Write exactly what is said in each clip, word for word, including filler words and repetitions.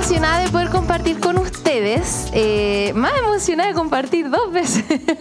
emocionada de poder compartir con ustedes, eh, más emocionada de compartir dos veces.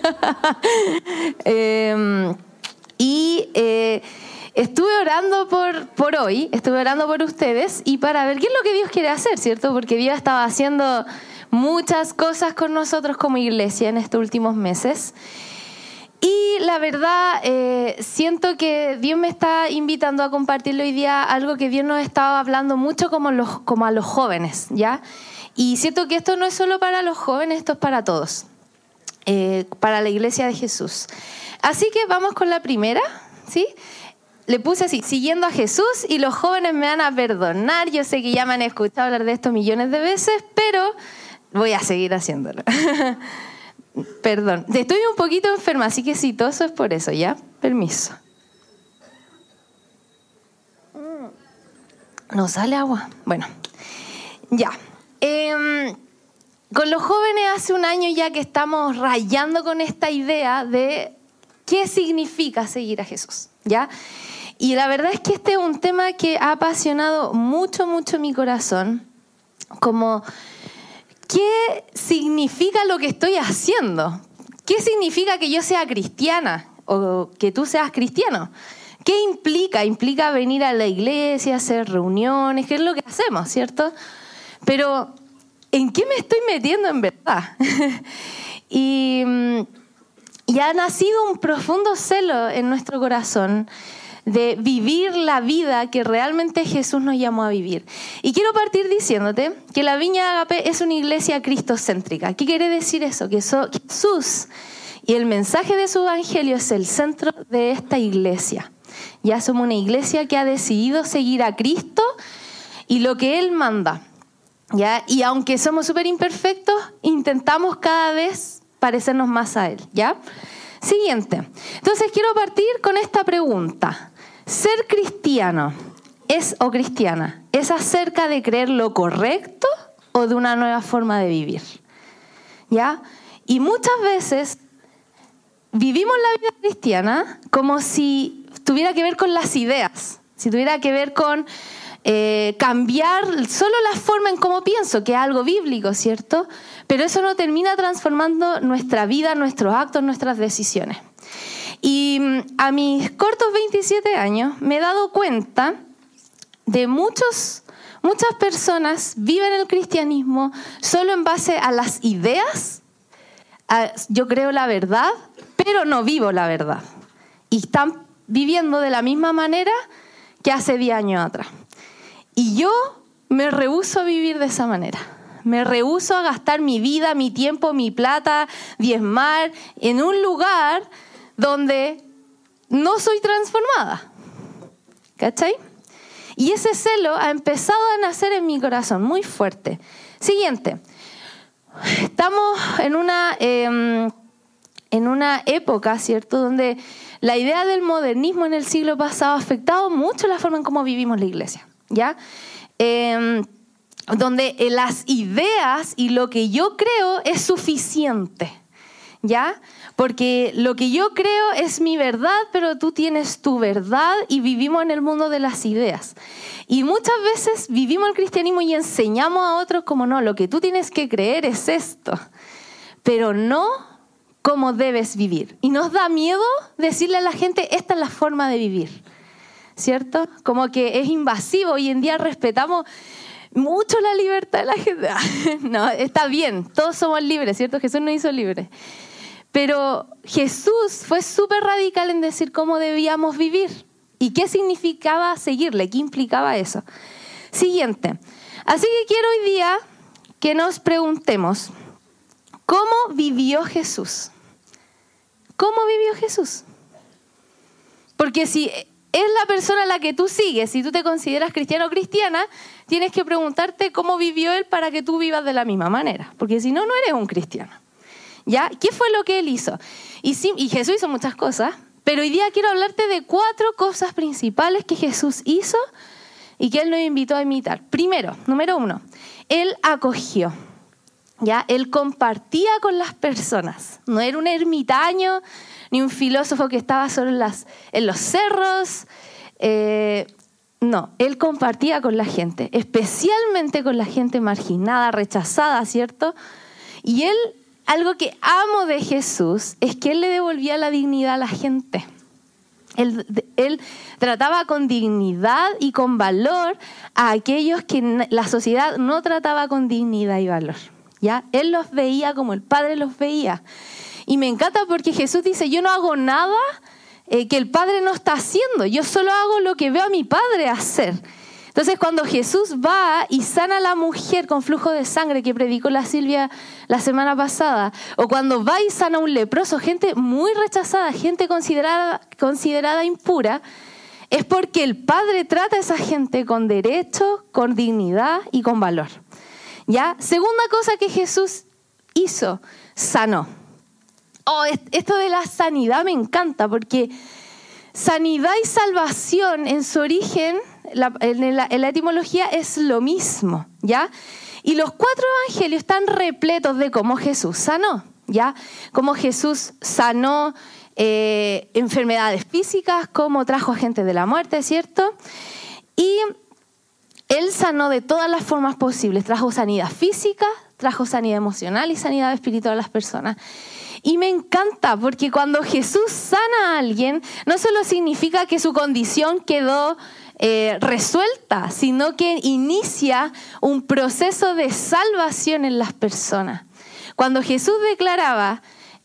eh, y eh, estuve orando por, por hoy, estuve orando por ustedes y para ver qué es lo que Dios quiere hacer, ¿cierto? Porque Dios estaba haciendo muchas cosas con nosotros como iglesia en estos últimos meses. Y la verdad, eh, siento que Dios me está invitando a compartirle hoy día algo que Dios nos estaba hablando mucho como, los, como a los jóvenes, ¿ya? Y siento que esto no es solo para los jóvenes, esto es para todos, eh, para la iglesia de Jesús. Así que vamos con la primera, ¿sí? Le puse así, siguiendo a Jesús, y los jóvenes me van a perdonar. Yo sé que ya me han escuchado hablar de esto millones de veces, pero voy a seguir haciéndolo. Perdón, estoy un poquito enferma, así que sí, todo eso es por eso, ¿ya? Permiso. ¿No sale agua? Bueno, ya. Eh, con los jóvenes hace un año ya que estamos rayando con esta idea de qué significa seguir a Jesús, ¿ya? Y la verdad es que este es un tema que ha apasionado mucho, mucho mi corazón, como ¿qué significa lo que estoy haciendo? ¿Qué significa que yo sea cristiana o que tú seas cristiano? ¿Qué implica? Implica venir a la iglesia, hacer reuniones, que es lo que hacemos, ¿cierto? Pero ¿en qué me estoy metiendo en verdad? y, y ha nacido un profundo celo en nuestro corazón de vivir la vida que realmente Jesús nos llamó a vivir. Y quiero partir diciéndote que la Viña Agape es una iglesia cristocéntrica. ¿Qué quiere decir eso? Que so, Jesús y el mensaje de su evangelio es el centro de esta iglesia. Ya somos una iglesia que ha decidido seguir a Cristo y lo que Él manda. ¿Ya? Y aunque somos súper imperfectos, intentamos cada vez parecernos más a Él. ¿Ya? Siguiente. Entonces quiero partir con esta pregunta. ¿Ser cristiano es o cristiana es acerca de creer lo correcto o de una nueva forma de vivir? ¿Ya? Y muchas veces vivimos la vida cristiana como si tuviera que ver con las ideas, si tuviera que ver con eh, cambiar solo la forma en cómo pienso, que es algo bíblico, ¿cierto? Pero eso no termina transformando nuestra vida, nuestros actos, nuestras decisiones. Y a mis cortos veintisiete años me he dado cuenta de muchos, muchas personas viven el cristianismo solo en base a las ideas. A, yo creo la verdad, pero no vivo la verdad. Y están viviendo de la misma manera que hace diez años atrás. Y yo me rehúso a vivir de esa manera. Me rehúso a gastar mi vida, mi tiempo, mi plata, diezmar en un lugar donde no soy transformada. ¿Cachai? Y ese celo ha empezado a nacer en mi corazón muy fuerte. Siguiente. Estamos en una, eh, en una época, ¿cierto?, donde la idea del modernismo en el siglo pasado ha afectado mucho la forma en cómo vivimos la iglesia. ¿Ya? Eh, donde las ideas y lo que yo creo es suficiente, ¿ya? Porque lo que yo creo es mi verdad, pero tú tienes tu verdad y vivimos en el mundo de las ideas. Y muchas veces vivimos el cristianismo y enseñamos a otros como no, lo que tú tienes que creer es esto, pero no cómo debes vivir. Y nos da miedo decirle a la gente, esta es la forma de vivir, ¿cierto? Como que es invasivo. Hoy en día respetamos mucho la libertad de la gente. No, está bien, todos somos libres, ¿cierto? Jesús nos hizo libres. Pero Jesús fue súper radical en decir cómo debíamos vivir y qué significaba seguirle, qué implicaba eso. Siguiente. Así que quiero hoy día que nos preguntemos, ¿cómo vivió Jesús? ¿Cómo vivió Jesús? Porque si es la persona a la que tú sigues, si tú te consideras cristiano o cristiana, tienes que preguntarte cómo vivió Él para que tú vivas de la misma manera. Porque si no, no eres un cristiano. ¿Ya? ¿Qué fue lo que Él hizo? Y, sí, y Jesús hizo muchas cosas, pero hoy día quiero hablarte de cuatro cosas principales que Jesús hizo y que Él nos invitó a imitar. Primero, número uno, Él acogió. ¿Ya? Él compartía con las personas. No era un ermitaño ni un filósofo que estaba solo en, las, en los cerros. Eh, No, él compartía con la gente, especialmente con la gente marginada, rechazada, ¿cierto? Y él, algo que amo de Jesús, es que él le devolvía la dignidad a la gente. Él, él trataba con dignidad y con valor a aquellos que la sociedad no trataba con dignidad y valor, ¿ya? Él los veía como el Padre los veía. Y me encanta porque Jesús dice, yo no hago nada eh, que el Padre no está haciendo. Yo solo hago lo que veo a mi Padre hacer. Entonces, cuando Jesús va y sana a la mujer con flujo de sangre que predicó la Silvia la semana pasada, o cuando va y sana a un leproso, gente muy rechazada, gente considerada, considerada impura, es porque el Padre trata a esa gente con derecho, con dignidad y con valor. ¿Ya? Segunda cosa que Jesús hizo, sanó. Oh, esto de la sanidad me encanta porque sanidad y salvación en su origen, la, en, la, en la etimología es lo mismo, ¿ya? Y los cuatro evangelios están repletos de cómo Jesús sanó, ¿ya? Cómo Jesús sanó eh, enfermedades físicas, cómo trajo a gente de la muerte, ¿cierto? Y él sanó de todas las formas posibles. Trajo sanidad física, trajo sanidad emocional y sanidad espiritual a las personas. Y me encanta porque cuando Jesús sana a alguien, no solo significa que su condición quedó eh, resuelta, sino que inicia un proceso de salvación en las personas. Cuando Jesús declaraba,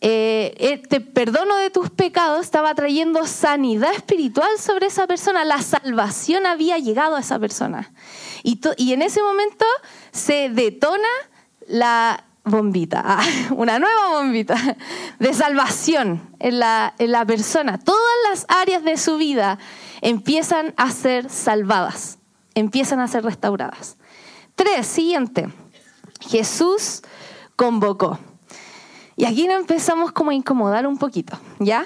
eh, te perdono de tus pecados, estaba trayendo sanidad espiritual sobre esa persona. La salvación había llegado a esa persona. Y, to- y en ese momento se detona la bombita, ah, una nueva bombita de salvación en la, en la persona. Todas las áreas de su vida empiezan a ser salvadas, empiezan a ser restauradas. Tres, siguiente. Jesús convocó. Y aquí nos empezamos como a incomodar un poquito, ¿ya?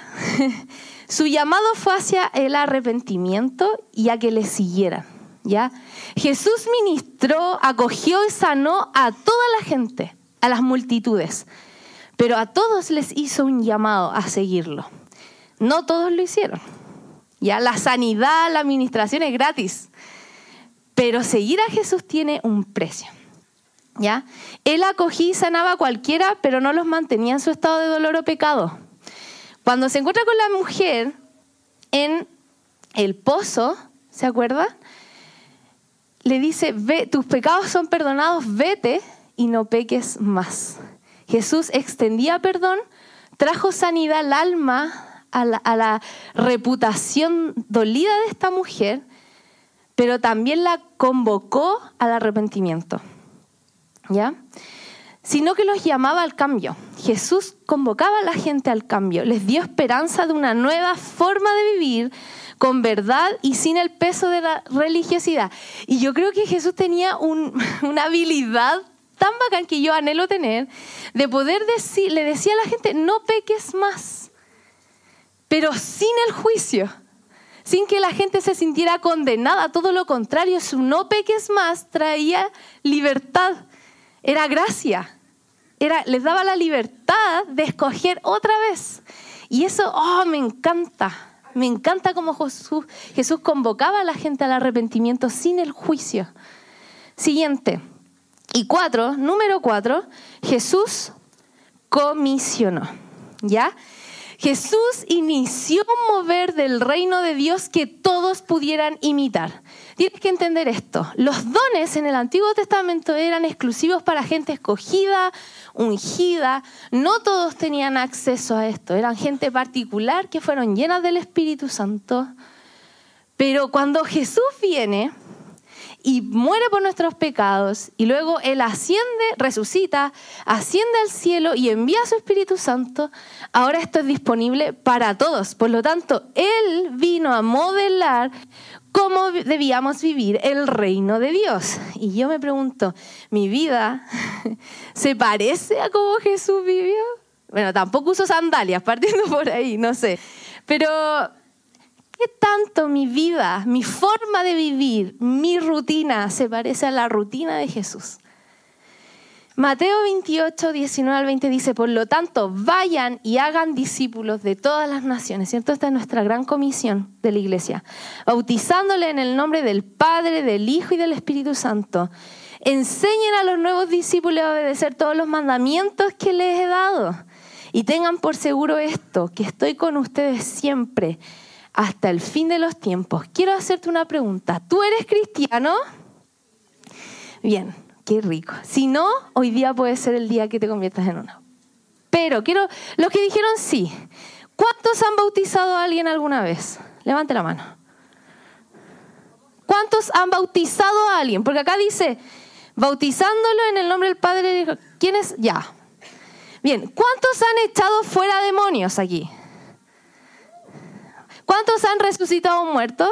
Su llamado fue hacia el arrepentimiento y a que le siguieran, ¿ya? Jesús ministró, acogió y sanó a toda la gente, a las multitudes, pero a todos les hizo un llamado a seguirlo. No todos lo hicieron. Ya la sanidad, la administración es gratis, pero seguir a Jesús tiene un precio. ¿Ya? Él acogía y sanaba a cualquiera, pero no los mantenía en su estado de dolor o pecado. Cuando se encuentra con la mujer en el pozo, ¿se acuerdan? Le dice, ve, tus pecados son perdonados, vete y no peques más. Jesús extendía perdón, trajo sanidad al alma, a la, a la reputación dolida de esta mujer, pero también la convocó al arrepentimiento. ¿Ya? Sino que los llamaba al cambio. Jesús convocaba a la gente al cambio, les dio esperanza de una nueva forma de vivir con verdad y sin el peso de la religiosidad. Y yo creo que Jesús tenía un, una habilidad tan bacán que yo anhelo tener, de poder decir, le decía a la gente, no peques más, pero sin el juicio, sin que la gente se sintiera condenada. Todo lo contrario, su no peques más traía libertad. Era gracia, era, les daba la libertad de escoger otra vez. Y eso, oh, me encanta. Me encanta cómo Jesús, Jesús convocaba a la gente al arrepentimiento sin el juicio. Siguiente. Y cuatro, número cuatro, Jesús comisionó. ¿Ya? Jesús inició un mover del reino de Dios que todos pudieran imitar. Tienes que entender esto. Los dones en el Antiguo Testamento eran exclusivos para gente escogida, ungida. No todos tenían acceso a esto. Eran gente particular que fueron llenas del Espíritu Santo. Pero cuando Jesús viene y muere por nuestros pecados, y luego Él asciende, resucita, asciende al cielo y envía a su Espíritu Santo, ahora esto es disponible para todos. Por lo tanto, Él vino a modelar cómo debíamos vivir el reino de Dios. Y yo me pregunto, ¿mi vida se parece a cómo Jesús vivió? Bueno, tampoco uso sandalias, partiendo por ahí, no sé. Pero ¿qué tanto mi vida, mi forma de vivir, mi rutina se parece a la rutina de Jesús? Mateo veintiocho, diecinueve al veinte dice, por lo tanto, vayan y hagan discípulos de todas las naciones, ¿cierto? Esta es nuestra gran comisión de la iglesia, bautizándole en el nombre del Padre, del Hijo y del Espíritu Santo. Enseñen a los nuevos discípulos a obedecer todos los mandamientos que les he dado. Y tengan por seguro esto, que estoy con ustedes siempre, hasta el fin de los tiempos. Quiero hacerte una pregunta. ¿Tú eres cristiano? Bien. Qué rico. Si no, hoy día puede ser el día que te conviertas en uno. Pero quiero, los que dijeron sí, ¿cuántos han bautizado a alguien alguna vez? Levante la mano. ¿Cuántos han bautizado a alguien? Porque acá dice, bautizándolo en el nombre del Padre. ¿Quiénes? Ya. Bien, ¿cuántos han echado fuera demonios aquí? ¿Cuántos han resucitado a un muerto?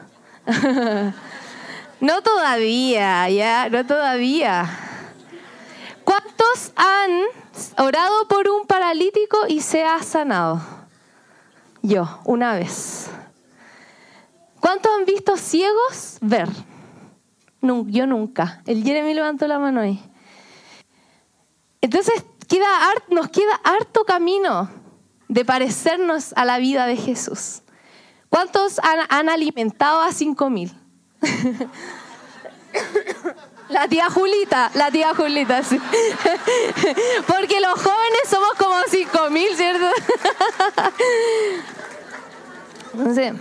No todavía, ya, no todavía. ¿Cuántos han orado por un paralítico y se ha sanado? Yo, una vez. ¿Cuántos han visto ciegos ver? No, yo nunca. El Jeremy levantó la mano ahí. Entonces queda, nos queda harto camino de parecernos a la vida de Jesús. ¿Cuántos han, han alimentado a cinco mil? La tía Julita, la tía Julita, sí. Porque los jóvenes somos como cinco mil, ¿cierto? Entonces,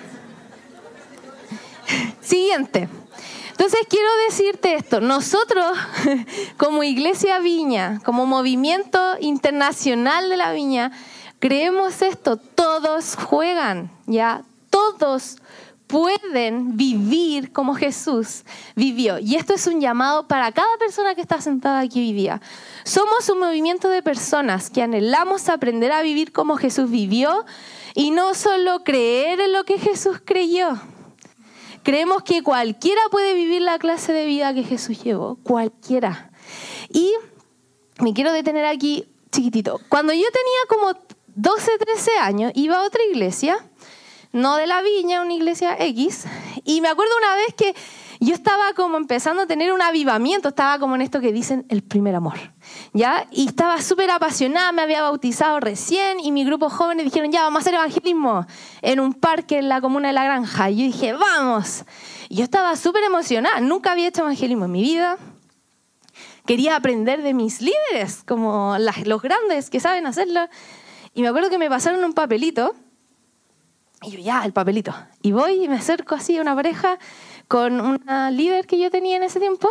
siguiente. Entonces quiero decirte esto. Nosotros, como Iglesia Viña, como movimiento internacional de la Viña, creemos esto. Todos juegan, ¿ya? Todos pueden vivir como Jesús vivió. Y esto es un llamado para cada persona que está sentada aquí hoy día. Somos un movimiento de personas que anhelamos aprender a vivir como Jesús vivió y no solo creer en lo que Jesús creyó. Creemos que cualquiera puede vivir la clase de vida que Jesús llevó. Cualquiera. Y me quiero detener aquí chiquitito. Cuando yo tenía como doce, trece años, iba a otra iglesia, no de la Viña, una iglesia X, y me acuerdo una vez que yo estaba como empezando a tener un avivamiento, estaba como en esto que dicen el primer amor, ¿ya? Y estaba súper apasionada, me había bautizado recién, y mi grupo jóvenes dijeron, ya, vamos a hacer evangelismo en un parque en la comuna de La Granja. Y yo dije, vamos. Y yo estaba súper emocionada, nunca había hecho evangelismo en mi vida. Quería aprender de mis líderes, como las, los grandes que saben hacerlo. Y me acuerdo que me pasaron un papelito, y yo, ya, el papelito. Y voy y me acerco así a una pareja con una líder que yo tenía en ese tiempo.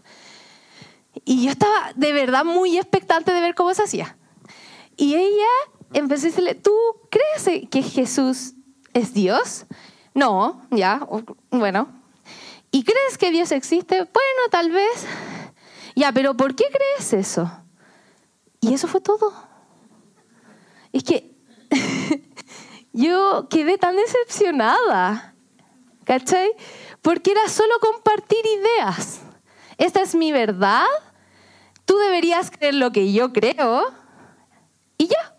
Y yo estaba de verdad muy expectante de ver cómo se hacía. Y ella empezó a decirle, ¿tú crees que Jesús es Dios? No, ya, bueno. ¿Y crees que Dios existe? Bueno, tal vez. Ya, pero ¿por qué crees eso? Y eso fue todo. Es que yo quedé tan decepcionada, ¿cachai? Porque era solo compartir ideas. Esta es mi verdad, tú deberías creer lo que yo creo, y ya.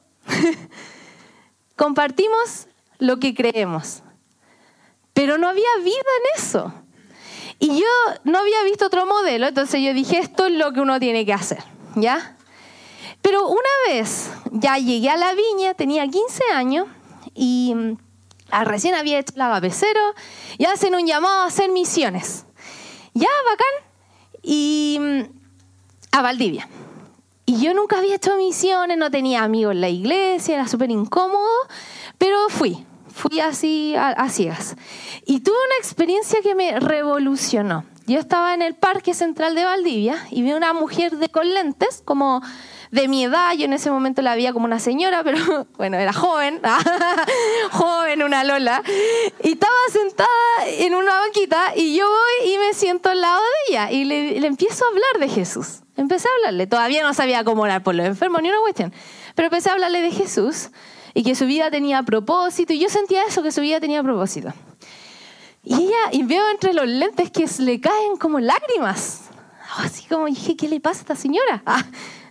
Compartimos lo que creemos. Pero no había vida en eso. Y yo no había visto otro modelo, entonces yo dije, esto es lo que uno tiene que hacer, ¿ya? Pero una vez ya llegué a la Viña, tenía quince años, y recién había hecho el agapecero y hacen un llamado a hacer misiones. Ya, bacán. Y a Valdivia. Y yo nunca había hecho misiones, no tenía amigos en la iglesia, era súper incómodo, pero fui. Fui así a, a ciegas. Y tuve una experiencia que me revolucionó. Yo estaba en el Parque Central de Valdivia y vi una mujer de, con lentes, como de mi edad. Yo en ese momento la veía como una señora, pero bueno, era joven, joven, una Lola. Y estaba sentada en una banquita y yo voy y me siento al lado de ella y le, le empiezo a hablar de Jesús. Empecé a hablarle. Todavía no sabía cómo orar por los enfermos ni una cuestión, pero empecé a hablarle de Jesús y que su vida tenía propósito. Y yo sentía eso, que su vida tenía propósito. Y ella, y veo entre los lentes que le caen como lágrimas. Así como dije, ¿qué le pasa a esta señora? Ah.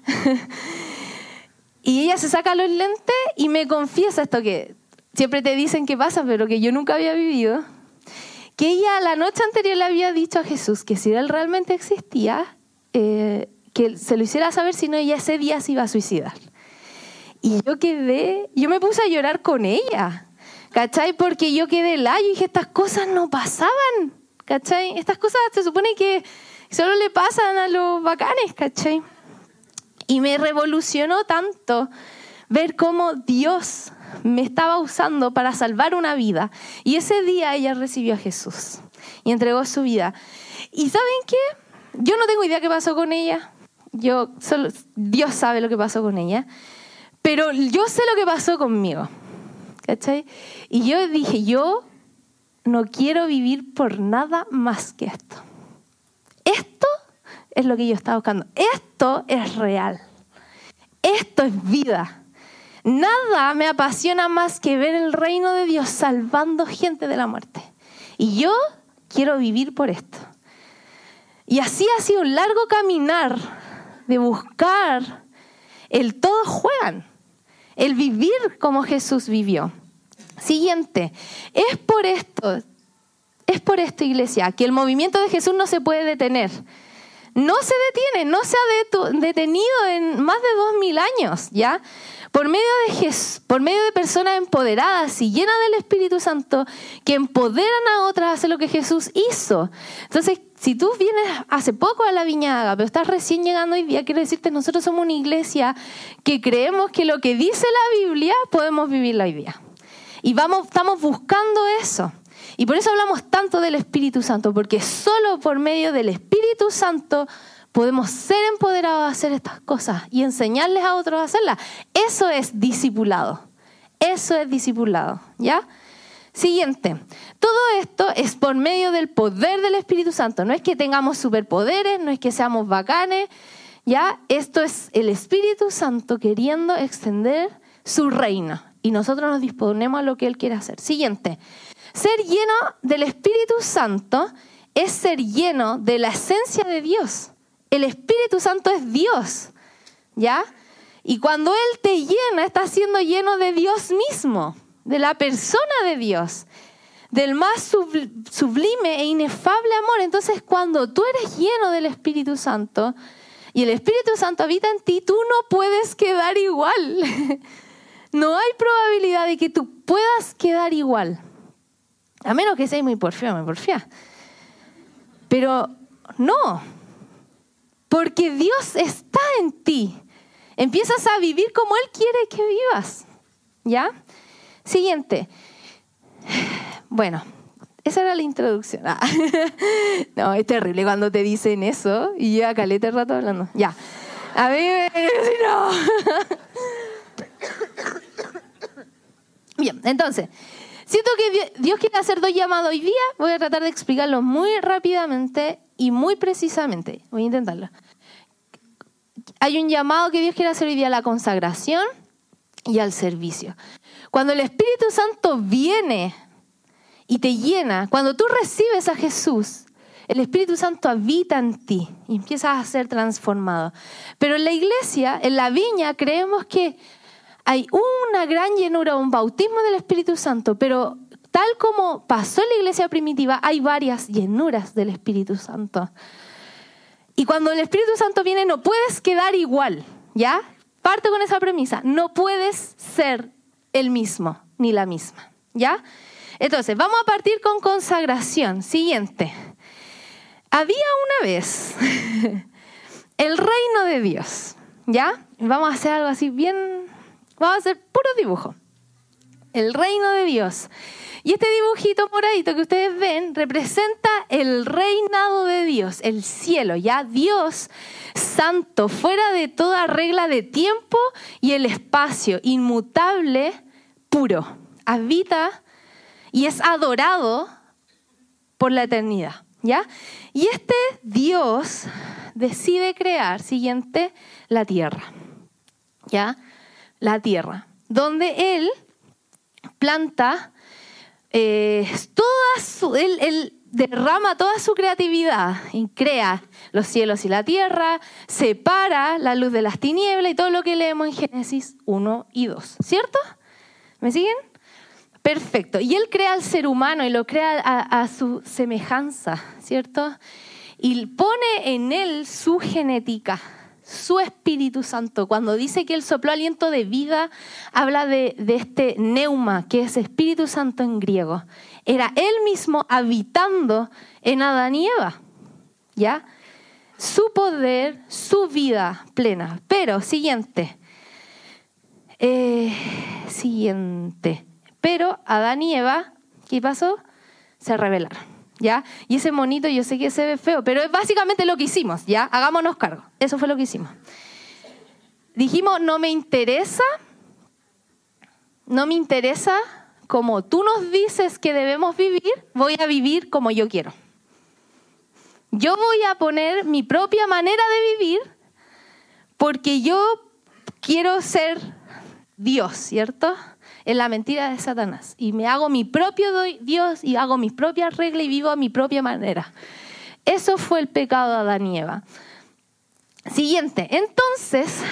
Y ella se saca los lentes y me confiesa esto que siempre te dicen que pasa, pero que yo nunca había vivido. Que ella la noche anterior le había dicho a Jesús que si él realmente existía, eh, que se lo hiciera saber, si no ella ese día se iba a suicidar. Y yo quedé, yo me puse a llorar con ella, ¿cachai? Porque yo quedé helada y dije, estas cosas no pasaban, ¿cachai? Estas cosas se supone que solo le pasan a los bacanes, ¿cachai? Y me revolucionó tanto ver cómo Dios me estaba usando para salvar una vida. Y ese día ella recibió a Jesús y entregó su vida. ¿Y saben qué? Yo no tengo idea qué pasó con ella. Yo solo, Dios sabe lo que pasó con ella. Pero yo sé lo que pasó conmigo, ¿cachai? Y yo dije, yo no quiero vivir por nada más que esto. Esto es lo que yo estaba buscando. Esto es real. Esto es vida. Nada me apasiona más que ver el reino de Dios salvando gente de la muerte. Y yo quiero vivir por esto. Y así ha sido un largo caminar de buscar el todos juegan. El vivir como Jesús vivió. Siguiente, es por esto, es por esto, iglesia, que el movimiento de Jesús no se puede detener. No se detiene, no se ha detu- detenido en más de dos mil años, ¿ya? Por medio de Jesús, por medio de personas empoderadas y llenas del Espíritu Santo que empoderan a otras a hacer lo que Jesús hizo. Entonces, si tú vienes hace poco a la Viña Haga, pero estás recién llegando hoy día, quiero decirte, nosotros somos una iglesia que creemos que lo que dice la Biblia podemos vivirlo hoy día. Y vamos, estamos buscando eso. Y por eso hablamos tanto del Espíritu Santo, porque solo por medio del Espíritu Santo podemos ser empoderados a hacer estas cosas y enseñarles a otros a hacerlas. Eso es discipulado. Eso es discipulado, ¿ya? Siguiente. Todo esto es por medio del poder del Espíritu Santo. No es que tengamos superpoderes, no es que seamos bacanes, ¿ya? Esto es el Espíritu Santo queriendo extender su reino. Y nosotros nos disponemos a lo que Él quiere hacer. Siguiente. Ser lleno del Espíritu Santo es ser lleno de la esencia de Dios. El Espíritu Santo es Dios, ¿ya? Y cuando Él te llena, está siendo lleno de Dios mismo, de la persona de Dios, del más sublime e inefable amor. Entonces, cuando tú eres lleno del Espíritu Santo y el Espíritu Santo habita en ti, tú no puedes quedar igual. No hay probabilidad de que tú puedas quedar igual. A menos que seas muy porfía, muy porfía. Pero no, porque Dios está en ti. Empiezas a vivir como Él quiere que vivas, ¿ya? Siguiente. Bueno, esa era la introducción. Ah. No, es terrible cuando te dicen eso y ya caleta el rato hablando. Ya. A mí me... No. Bien, entonces... Siento que Dios quiere hacer dos llamados hoy día. Voy a tratar de explicarlo muy rápidamente y muy precisamente. Voy a intentarlo. Hay un llamado que Dios quiere hacer hoy día a la consagración y al servicio. Cuando el Espíritu Santo viene y te llena, cuando tú recibes a Jesús, el Espíritu Santo habita en ti y empiezas a ser transformado. Pero en la iglesia, en la viña, creemos que hay una gran llenura, un bautismo del Espíritu Santo, pero tal como pasó en la iglesia primitiva, hay varias llenuras del Espíritu Santo. Y cuando el Espíritu Santo viene, no puedes quedar igual, ¿ya? Parte con esa premisa. No puedes ser el mismo, ni la misma, ¿ya? Entonces, vamos a partir con consagración. Siguiente. Había una vez el reino de Dios, ¿ya? Vamos a hacer algo así bien... Vamos a hacer puro dibujo. El reino de Dios. Y este dibujito moradito que ustedes ven representa el reinado de Dios, el cielo, ya Dios santo, fuera de toda regla de tiempo y el espacio, inmutable, puro. Habita y es adorado por la eternidad, ¿ya? Y este Dios decide crear, siguiente, la tierra, ¿ya? La tierra, donde Él planta, eh, toda su, él, él derrama toda su creatividad y crea los cielos y la tierra, separa la luz de las tinieblas y todo lo que leemos en Génesis uno y dos, ¿cierto? ¿Me siguen? Perfecto. Y Él crea al ser humano y lo crea a, a su semejanza, ¿cierto? Y pone en Él su genética, su Espíritu Santo. Cuando dice que Él sopló aliento de vida, habla de, de este neuma, que es Espíritu Santo en griego. Era Él mismo habitando en Adán y Eva, ¿ya? Su poder, su vida plena. Pero, siguiente. Eh, siguiente. Pero Adán y Eva, ¿qué pasó? Se rebelaron, ¿ya? Y ese monito yo sé que se ve feo, pero es básicamente lo que hicimos, ¿ya? Hagámonos cargo. Eso fue lo que hicimos. Dijimos, no me interesa, no me interesa como tú nos dices que debemos vivir, voy a vivir como yo quiero. Yo voy a poner mi propia manera de vivir porque yo quiero ser Dios, ¿cierto? Es la mentira de Satanás. Y me hago mi propio Dios y hago mis propias reglas y vivo a mi propia manera. Eso fue el pecado de Adán y Eva. Siguiente. Entonces,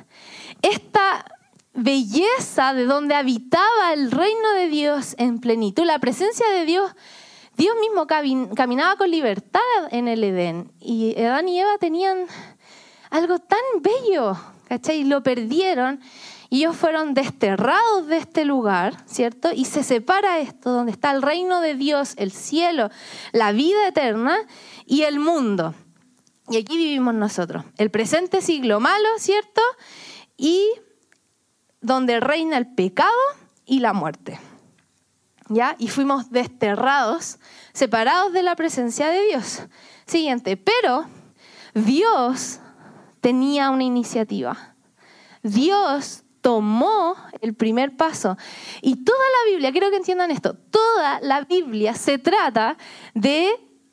esta belleza de donde habitaba el reino de Dios en plenitud, la presencia de Dios, Dios mismo caminaba con libertad en el Edén. Y Adán y Eva tenían algo tan bello, ¿cachai? Y lo perdieron. Y ellos fueron desterrados de este lugar, ¿cierto? Y se separa esto, donde está el reino de Dios, el cielo, la vida eterna y el mundo. Y aquí vivimos nosotros. El presente siglo malo, ¿cierto? Y donde reina el pecado y la muerte. ¿Ya? Y fuimos desterrados, separados de la presencia de Dios. Siguiente. Pero Dios tenía una iniciativa. Dios tomó el primer paso. Y toda la Biblia, quiero que entiendan esto, toda la Biblia se trata de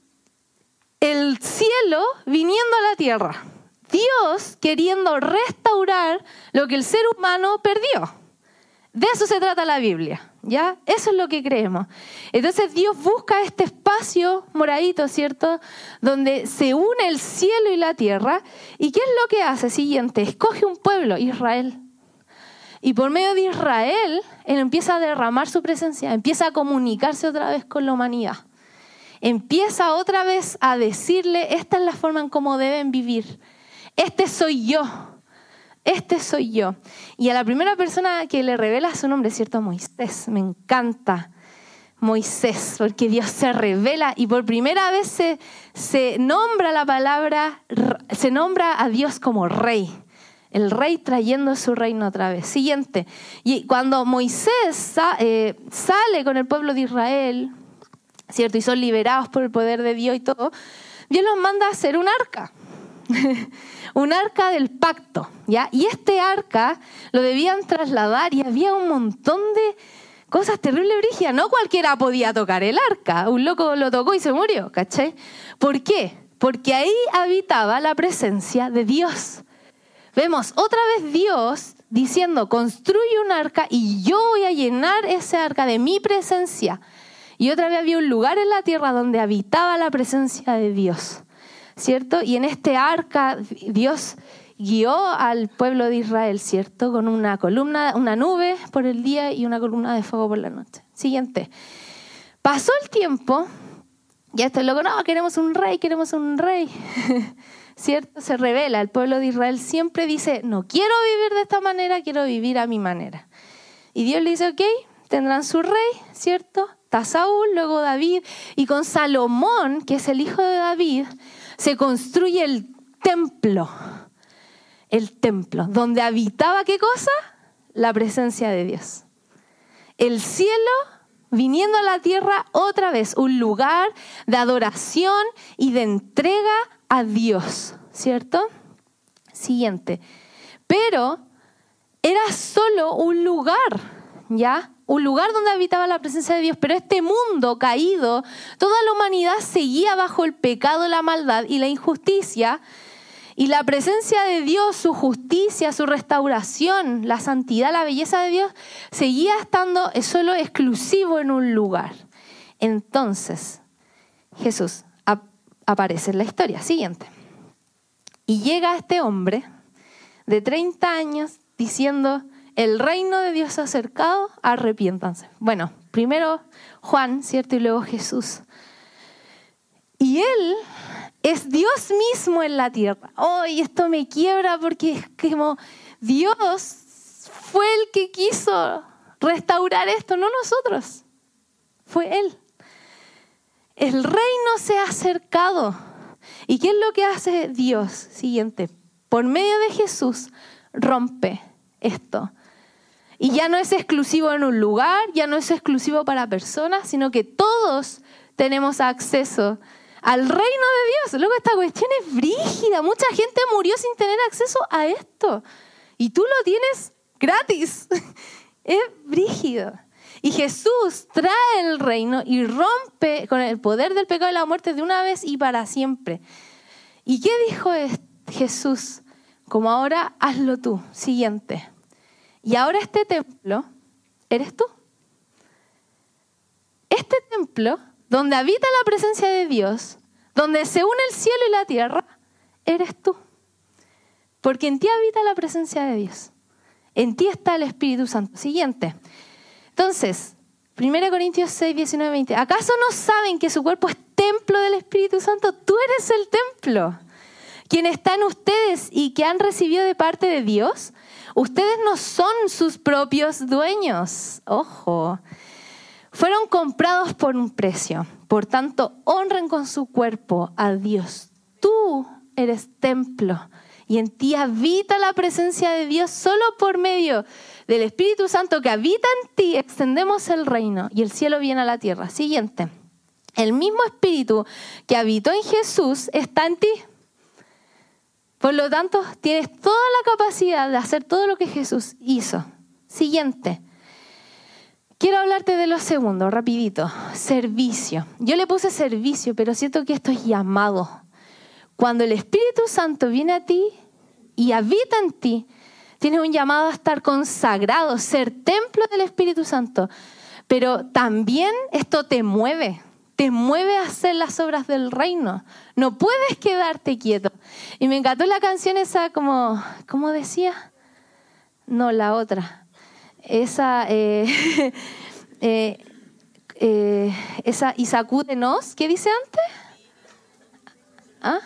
el cielo viniendo a la tierra. Dios queriendo restaurar lo que el ser humano perdió. De eso se trata la Biblia, ¿ya? Eso es lo que creemos. Entonces Dios busca este espacio moradito, ¿cierto? Donde se une el cielo y la tierra. ¿Y qué es lo que hace? Siguiente, escoge un pueblo, Israel. Y por medio de Israel, Él empieza a derramar su presencia, empieza a comunicarse otra vez con la humanidad. Empieza otra vez a decirle, esta es la forma en cómo deben vivir. Este soy yo, este soy yo. Y a la primera persona que le revela su nombre, ¿cierto? Moisés, me encanta Moisés, porque Dios se revela y por primera vez se, se nombra la palabra, se nombra a Dios como rey. El rey trayendo su reino otra vez. Siguiente. Y cuando Moisés eh, sale con el pueblo de Israel, ¿cierto? Y son liberados por el poder de Dios y todo, Dios los manda a hacer un arca. Un arca del pacto, ¿ya? Y este arca lo debían trasladar y había un montón de cosas terribles, brígidas. No cualquiera podía tocar el arca. Un loco lo tocó y se murió, ¿cachai? ¿Por qué? Porque ahí habitaba la presencia de Dios. Vemos otra vez Dios diciendo, construye un arca y yo voy a llenar ese arca de mi presencia. Y otra vez había un lugar en la tierra donde habitaba la presencia de Dios, ¿cierto? Y en este arca Dios guió al pueblo de Israel, ¿cierto? Con una columna, una nube por el día y una columna de fuego por la noche. Siguiente. Pasó el tiempo, ya este loco, no, queremos un rey, queremos un rey. ¿Cierto? Se revela, el pueblo de Israel siempre dice, no quiero vivir de esta manera, quiero vivir a mi manera. Y Dios le dice, ok, tendrán su rey, ¿cierto? Está Saúl, luego David, y con Salomón, que es el hijo de David, se construye el templo. El templo, donde habitaba, ¿qué cosa? La presencia de Dios. El cielo viniendo a la tierra otra vez, un lugar de adoración y de entrega a Dios, ¿cierto? Siguiente. Pero era solo un lugar, ¿ya? Un lugar donde habitaba la presencia de Dios, pero este mundo caído, toda la humanidad seguía bajo el pecado, la maldad y la injusticia, y la presencia de Dios, su justicia, su restauración, la santidad, la belleza de Dios, seguía estando solo exclusivo en un lugar. Entonces, Jesús aparece en la historia. Siguiente. Y llega este hombre de treinta años diciendo, el reino de Dios se ha acercado, arrepiéntanse. Bueno, primero Juan, ¿cierto? Y luego Jesús. Y él es Dios mismo en la tierra. ¡Ay, esto me quiebra porque es como Dios fue el que quiso restaurar esto, no nosotros. Fue Él. El reino se ha acercado. ¿Y qué es lo que hace Dios? Siguiente. Por medio de Jesús rompe esto. Y ya no es exclusivo en un lugar, ya no es exclusivo para personas, sino que todos tenemos acceso al reino de Dios. Luego esta cuestión es brígida. Mucha gente murió sin tener acceso a esto. Y tú lo tienes gratis. Es brígido. Y Jesús trae el reino y rompe con el poder del pecado y la muerte de una vez y para siempre. ¿Y qué dijo Jesús? Como ahora, hazlo tú. Siguiente. Y ahora este templo, eres tú. Este templo, donde habita la presencia de Dios, donde se une el cielo y la tierra, eres tú. Porque en ti habita la presencia de Dios. En ti está el Espíritu Santo. Siguiente. Entonces, primera Corintios seis, diecinueve, veinte. ¿Acaso no saben que su cuerpo es templo del Espíritu Santo? Tú eres el templo. Quien está en ustedes y que han recibido de parte de Dios, ustedes no son sus propios dueños. Ojo. Fueron comprados por un precio. Por tanto, honren con su cuerpo a Dios. Tú eres templo. Y en ti habita la presencia de Dios. Solo por medio del Espíritu Santo que habita en ti extendemos el reino y el cielo viene a la tierra. Siguiente. El mismo Espíritu que habitó en Jesús está en ti. Por lo tanto, tienes toda la capacidad de hacer todo lo que Jesús hizo. Siguiente. Quiero hablarte de lo segundo, rapidito. Servicio. Yo le puse servicio, pero siento que esto es llamado. Cuando el Espíritu Santo viene a ti y habita en ti, tienes un llamado a estar consagrado, ser templo del Espíritu Santo. Pero también esto te mueve, te mueve a hacer las obras del reino. No puedes quedarte quieto. Y me encantó la canción esa como, ¿cómo decía? No, la otra. Esa, eh, eh, eh, esa, y sacúdenos, ¿qué dice antes? ¿Ah?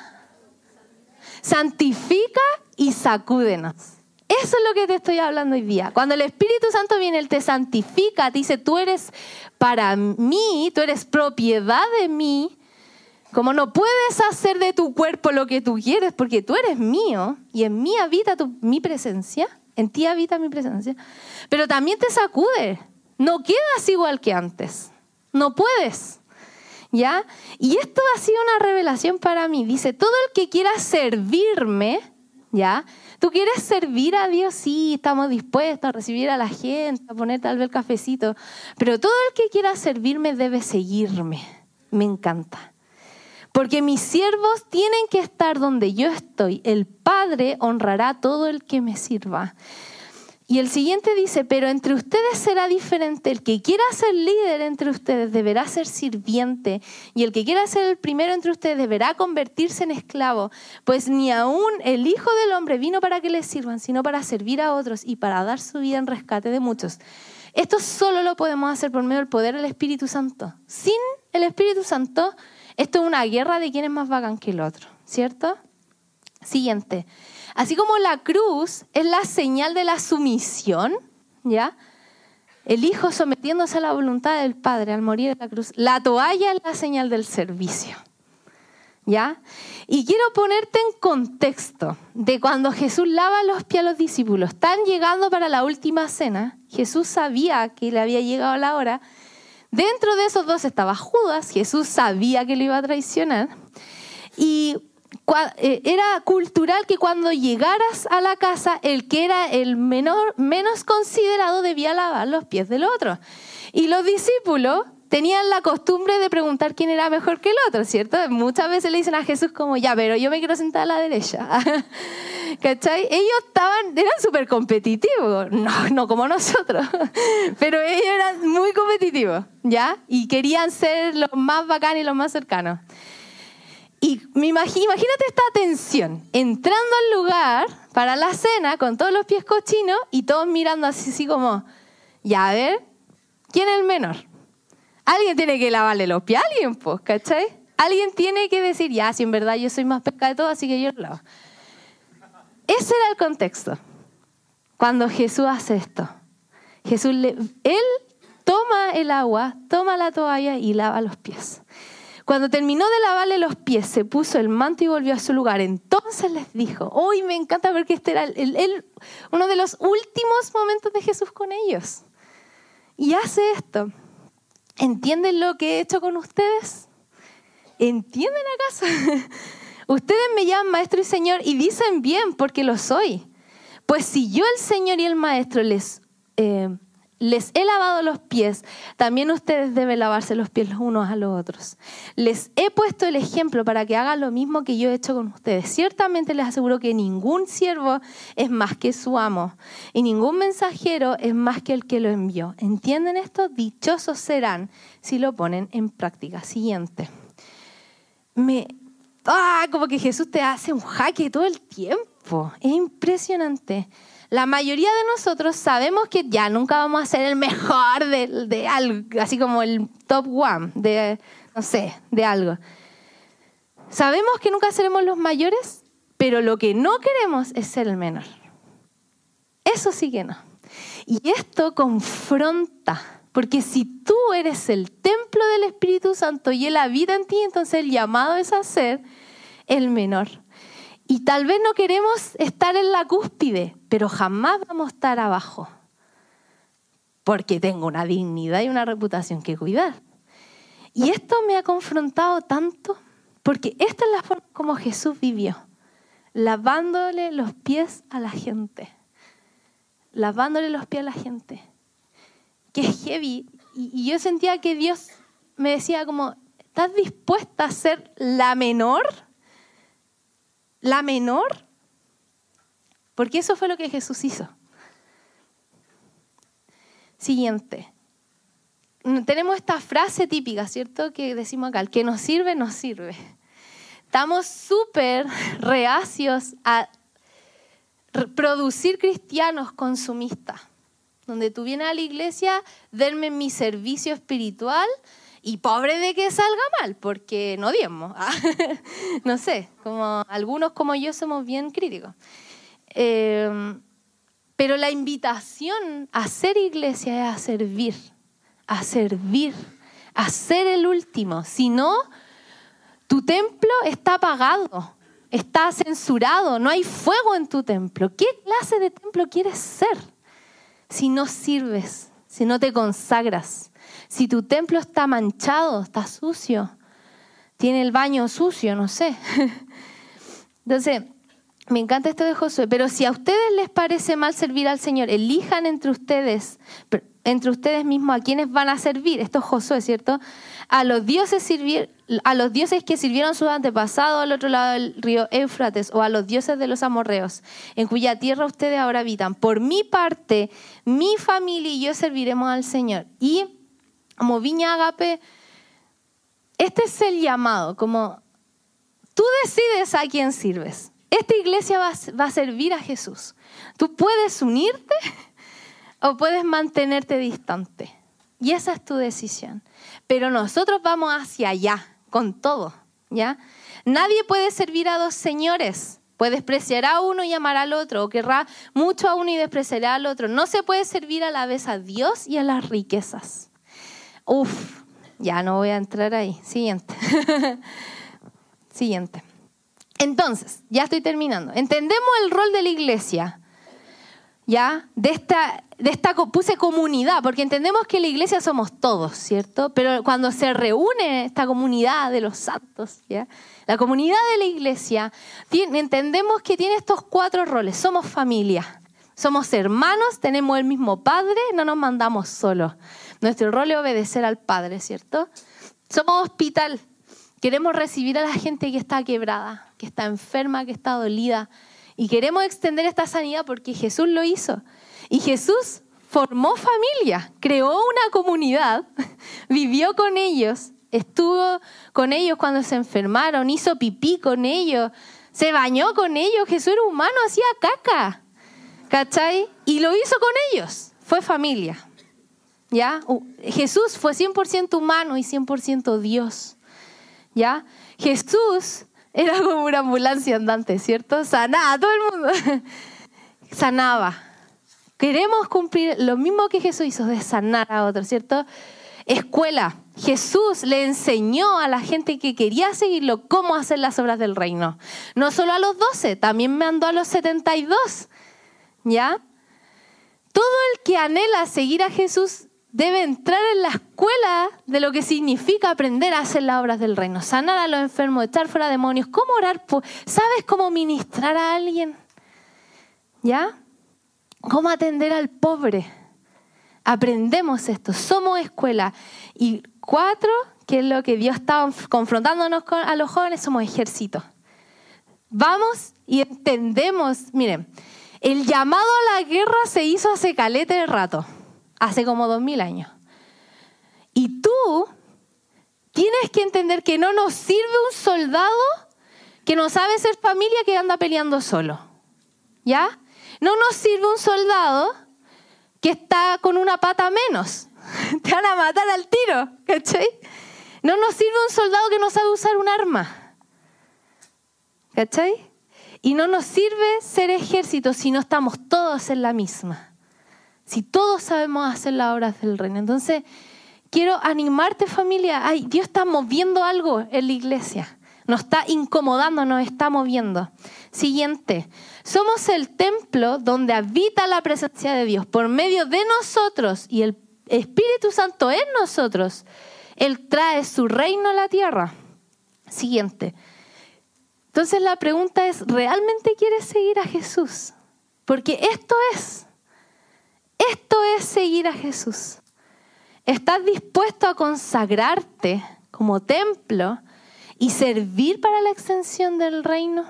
Santifica y sacúdenos. Eso es lo que te estoy hablando hoy día. Cuando el Espíritu Santo viene, Él te santifica, te dice, tú eres para mí, tú eres propiedad de mí. Como no puedes hacer de tu cuerpo lo que tú quieres, porque tú eres mío y en mí habita tu, mi presencia, en ti habita mi presencia, pero también te sacude. No quedas igual que antes. No puedes. ¿Ya? Y esto ha sido una revelación para mí. Dice, todo el que quiera servirme, ¿ya? Tú quieres servir a Dios, sí, estamos dispuestos a recibir a la gente, a poner tal vez el cafecito, pero todo el que quiera servirme debe seguirme. Me encanta. Porque mis siervos tienen que estar donde yo estoy. El Padre honrará a todo el que me sirva. Y el siguiente dice, pero entre ustedes será diferente. El que quiera ser líder entre ustedes deberá ser sirviente. Y el que quiera ser el primero entre ustedes deberá convertirse en esclavo. Pues ni aún el Hijo del Hombre vino para que le sirvan, sino para servir a otros y para dar su vida en rescate de muchos. Esto solo lo podemos hacer por medio del poder del Espíritu Santo. Sin el Espíritu Santo, esto es una guerra de quién es más bacán que el otro, ¿cierto? Siguiente. Así como la cruz es la señal de la sumisión, ¿ya? El Hijo sometiéndose a la voluntad del Padre al morir en la cruz. La toalla es la señal del servicio, ¿ya? Y quiero ponerte en contexto de cuando Jesús lava los pies a los discípulos. Están llegando para la última cena. Jesús sabía que le había llegado la hora. Dentro de esos dos estaba Judas. Jesús sabía que lo iba a traicionar. Y era cultural que cuando llegaras a la casa, el que era el menor, menos considerado debía lavar los pies del otro. Y los discípulos tenían la costumbre de preguntar quién era mejor que el otro, ¿cierto? Muchas veces le dicen a Jesús como, ya, pero yo me quiero sentar a la derecha. ¿Cachai? Ellos estaban, eran súper competitivos, no, no como nosotros, pero ellos eran muy competitivos, ¿ya? Y querían ser los más bacanes y los más cercanos. Y me imagino, imagínate esta tensión, entrando al lugar para la cena con todos los pies cochinos y todos mirando así, así como, ya, a ver, ¿quién es el menor? Alguien tiene que lavarle los pies a alguien, pues, ¿cachai? alguien tiene que decir, ya, si en verdad yo soy más pesca de todo, así que yo lo lavo. Ese era el contexto. Cuando Jesús hace esto, Jesús, le, él toma el agua, toma la toalla y lava los pies. Cuando terminó de lavarle los pies, se puso el manto y volvió a su lugar. Entonces les dijo, hoy me encanta porque este era el, el, uno de los últimos momentos de Jesús con ellos. Y hace esto. ¿Entienden lo que he hecho con ustedes? ¿Entienden acaso? Ustedes me llaman maestro y señor y dicen bien porque lo soy. Pues si yo, el Señor y el Maestro, les, eh, les he lavado los pies, también ustedes deben lavarse los pies los unos a los otros. Les he puesto el ejemplo para que hagan lo mismo que yo he hecho con ustedes. Ciertamente les aseguro que ningún siervo es más que su amo y ningún mensajero es más que el que lo envió. ¿Entienden esto? Dichosos serán si lo ponen en práctica. Siguiente. Me... Ah, como que Jesús te hace un jaque todo el tiempo. Es impresionante. La mayoría de nosotros sabemos que ya nunca vamos a ser el mejor de, de algo, así como el top one de, no sé, de algo. Sabemos que nunca seremos los mayores, pero lo que no queremos es ser el menor. Eso sí que no. Y esto confronta. Porque si tú eres el templo del Espíritu Santo y Él habita en ti, entonces el llamado es a ser el menor. Y tal vez no queremos estar en la cúspide, pero jamás vamos a estar abajo. Porque tengo una dignidad y una reputación que cuidar. Y esto me ha confrontado tanto, porque esta es la forma como Jesús vivió. Lavándole los pies a la gente. Lavándole los pies a la gente. Que es heavy, y, y yo sentía que Dios me decía como, ¿estás dispuesta a ser la menor? ¿La menor? Porque eso fue lo que Jesús hizo. Siguiente. Tenemos esta frase típica, ¿cierto? Que decimos acá, el que nos sirve, nos sirve. Estamos súper reacios a producir cristianos consumistas. Donde tú vienes a la iglesia, denme mi servicio espiritual y pobre de que salga mal, porque no diezmo. No sé, como algunos como yo somos bien críticos. Eh, pero la invitación a ser iglesia es a servir, a servir, a ser el último. Si no, tu templo está apagado, está censurado, no hay fuego en tu templo. ¿Qué clase de templo quieres ser? Si no sirves, si no te consagras, si tu templo está manchado, está sucio, tiene el baño sucio, no sé. Entonces, me encanta esto de Josué, pero si a ustedes les parece mal servir al Señor, elijan entre ustedes, entre ustedes mismos a quienes van a servir. Esto es Josué, ¿cierto? A los dioses servir, a los dioses que sirvieron sus antepasados al otro lado del río Éufrates, o a los dioses de los amorreos, en cuya tierra ustedes ahora habitan. Por mi parte, mi familia y yo serviremos al Señor. Y como Viña Agape, este es el llamado, como tú decides a quién sirves. Esta iglesia va, va a servir a Jesús. Tú puedes unirte o puedes mantenerte distante. Y esa es tu decisión. Pero nosotros vamos hacia allá, con todo, ¿ya? Nadie puede servir a dos señores. Puede despreciar a uno y amar al otro, o querrá mucho a uno y despreciará al otro. No se puede servir a la vez a Dios y a las riquezas. Uf, ya no voy a entrar ahí. Siguiente. Siguiente. Entonces, ya estoy terminando. Entendemos el rol de la iglesia, ¿ya? De esta, de esta, puse comunidad, porque entendemos que la iglesia somos todos, ¿cierto? Pero cuando se reúne esta comunidad de los santos, ¿ya? La comunidad de la iglesia, tiene, entendemos que tiene estos cuatro roles. Somos familia, somos hermanos, tenemos el mismo Padre, no nos mandamos solos. Nuestro rol es obedecer al Padre, ¿cierto? Somos hospital. Queremos recibir a la gente que está quebrada, que está enferma, que está dolida. Y queremos extender esta sanidad porque Jesús lo hizo. Y Jesús formó familia, creó una comunidad, vivió con ellos, estuvo con ellos cuando se enfermaron, hizo pipí con ellos, se bañó con ellos. Jesús era humano, hacía caca, ¿cachai? Y lo hizo con ellos, fue familia. ¿Ya? Jesús fue cien por ciento humano y cien por ciento Dios. ¿Ya? Jesús era como una ambulancia andante, ¿cierto? Sanaba a todo el mundo. Sanaba. Queremos cumplir lo mismo que Jesús hizo, de sanar a otros, ¿cierto? Escuela. Jesús le enseñó a la gente que quería seguirlo cómo hacer las obras del reino. No solo a los doce, también mandó a los setenta y dos. ¿Ya? Todo el que anhela seguir a Jesús debe entrar en la escuela de lo que significa aprender a hacer las obras del reino. Sanar a los enfermos, echar fuera demonios. ¿Cómo orar? ¿Sabes cómo ministrar a alguien? ¿Ya? ¿Cómo atender al pobre? Aprendemos esto. Somos escuela. Y cuatro, que es lo que Dios estaba confrontándonos con, a los jóvenes, somos ejército. Vamos y entendemos. Miren, el llamado a la guerra se hizo hace caleta de rato. Hace como dos mil años. Y tú tienes que entender que no nos sirve un soldado que no sabe ser familia que anda peleando solo. ¿Ya? No nos sirve un soldado que está con una pata menos. Te van a matar al tiro. ¿Cachai? No nos sirve un soldado que no sabe usar un arma. ¿Cachai? Y no nos sirve ser ejército si no estamos todos en la misma. Si todos sabemos hacer las obras del reino. Entonces, quiero animarte, familia. Ay, Dios está moviendo algo en la iglesia. Nos está incomodando, nos está moviendo. Siguiente. Somos el templo donde habita la presencia de Dios. Por medio de nosotros y el Espíritu Santo en nosotros, Él trae su reino a la tierra. Siguiente. Entonces la pregunta es, ¿realmente quieres seguir a Jesús? Porque esto es, esto es seguir a Jesús. ¿Estás dispuesto a consagrarte como templo y servir para la extensión del reino?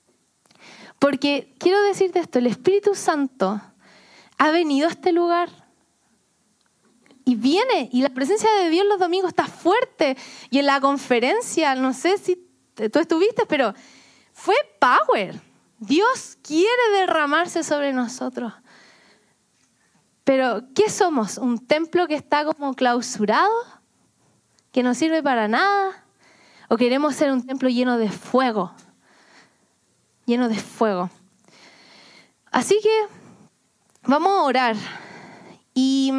Porque quiero decirte esto, el Espíritu Santo ha venido a este lugar y viene, y la presencia de Dios los domingos está fuerte. Y en la conferencia, no sé si tú estuviste, pero fue power. Dios quiere derramarse sobre nosotros. Pero, ¿qué somos? ¿Un templo que está como clausurado? ¿Que no sirve para nada? ¿O queremos ser un templo lleno de fuego? Lleno de fuego. Así que vamos a orar. Y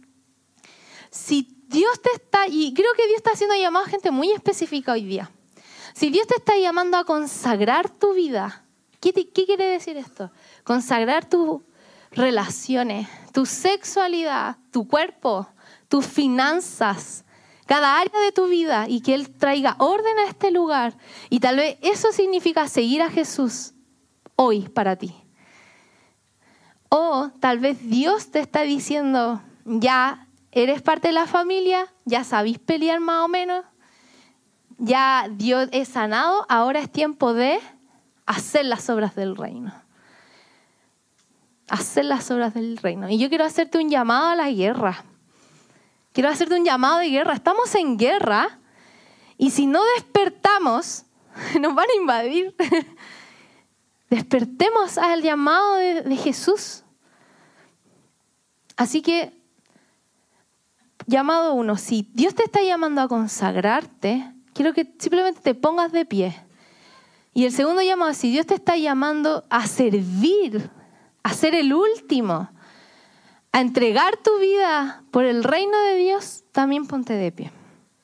si Dios te está, y creo que Dios está haciendo llamado a gente muy específica hoy día. Si Dios te está llamando a consagrar tu vida, ¿qué, te, qué quiere decir esto? Consagrar tus relaciones, tu sexualidad, tu cuerpo, tus finanzas, cada área de tu vida, y que Él traiga orden a este lugar. Y tal vez eso significa seguir a Jesús hoy para ti. O tal vez Dios te está diciendo, ya eres parte de la familia, ya sabís pelear más o menos, ya Dios es sanado, ahora es tiempo de hacer las obras del reino. Hacer las obras del reino. Y yo quiero hacerte un llamado a la guerra. Quiero hacerte un llamado de guerra. Estamos en guerra y si no despertamos, nos van a invadir. Despertemos al llamado de, de Jesús. Así que, llamado uno, si Dios te está llamando a consagrarte, quiero que simplemente te pongas de pie. Y el segundo llamado, si Dios te está llamando a servir, a ser el último, a entregar tu vida por el reino de Dios, también ponte de pie.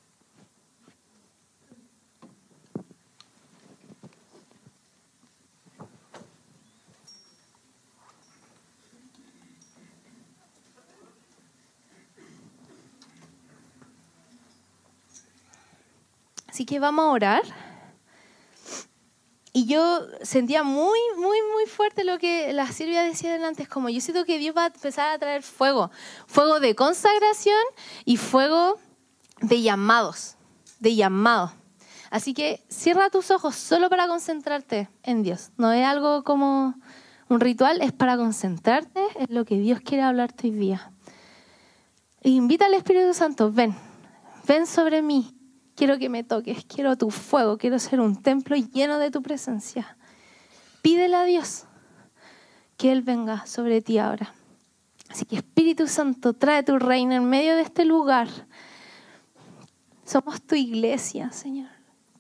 Así que vamos a orar. Y yo sentía muy, muy, muy fuerte lo que la Silvia decía delante. Es como, yo siento que Dios va a empezar a traer fuego. Fuego de consagración y fuego de llamados. De llamados. Así que cierra tus ojos solo para concentrarte en Dios. No es algo como un ritual, es para concentrarte en lo que Dios quiere hablarte hoy día. E invita al Espíritu Santo, ven, ven sobre mí. Quiero que me toques, quiero tu fuego, quiero ser un templo lleno de tu presencia. Pídele a Dios que Él venga sobre ti ahora. Así que Espíritu Santo, trae tu reino en medio de este lugar. Somos tu iglesia, Señor.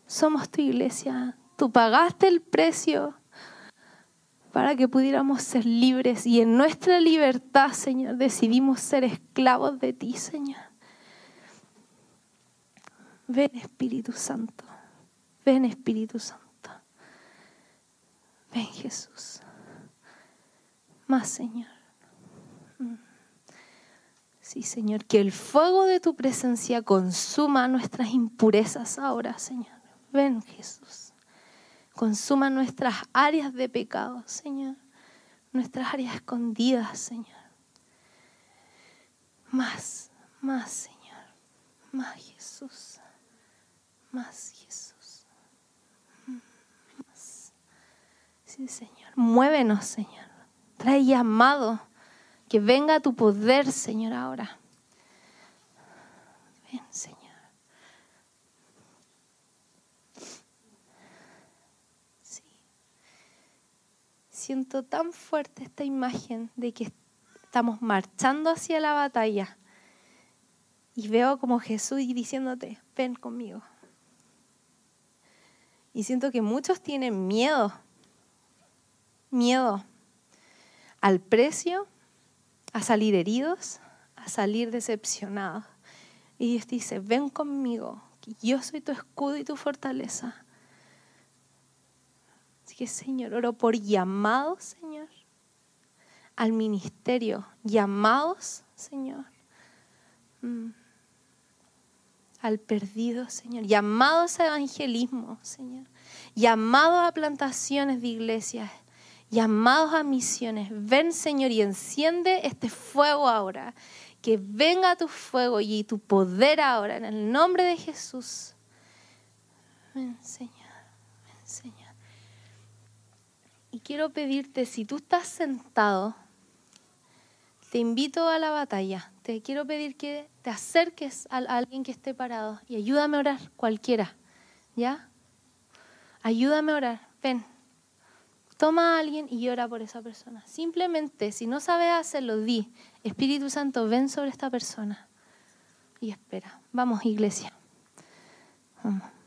Somos tu iglesia. Tú pagaste el precio para que pudiéramos ser libres. Y en nuestra libertad, Señor, decidimos ser esclavos de ti, Señor. Ven, Espíritu Santo. Ven, Espíritu Santo. Ven, Jesús. Más, Señor. Sí, Señor, que el fuego de tu presencia consuma nuestras impurezas ahora, Señor. Ven, Jesús. Consuma nuestras áreas de pecado, Señor. Nuestras áreas escondidas, Señor. Más, más, Señor. Más, Jesús. Más, Jesús. Más. Sí, Señor. Muévenos, Señor. Trae llamado. Que venga tu poder, Señor, ahora. Ven, Señor. Sí. Siento tan fuerte esta imagen de que estamos marchando hacia la batalla. Y veo como Jesús diciéndote, ven conmigo. Y siento que muchos tienen miedo. Miedo al precio, a salir heridos, a salir decepcionados. Y Dios dice, ven conmigo, que yo soy tu escudo y tu fortaleza. Así que, Señor, oro por llamados, Señor, al ministerio. Llamados, Señor, mm. al perdido, Señor. Llamados a evangelismo, Señor. Llamados a plantaciones de iglesias. Llamados a misiones. Ven, Señor, y enciende este fuego ahora. Que venga tu fuego y tu poder ahora, en el nombre de Jesús. Ven, Señor. Ven, Señor. Y quiero pedirte, si tú estás sentado, te invito a la batalla. Te quiero pedir que te acerques a alguien que esté parado y ayúdame a orar, cualquiera. ¿Ya? Ayúdame a orar. Ven. Toma a alguien y ora por esa persona. Simplemente, si no sabes hacerlo, di, Espíritu Santo, ven sobre esta persona. Y espera. Vamos, iglesia. Vamos.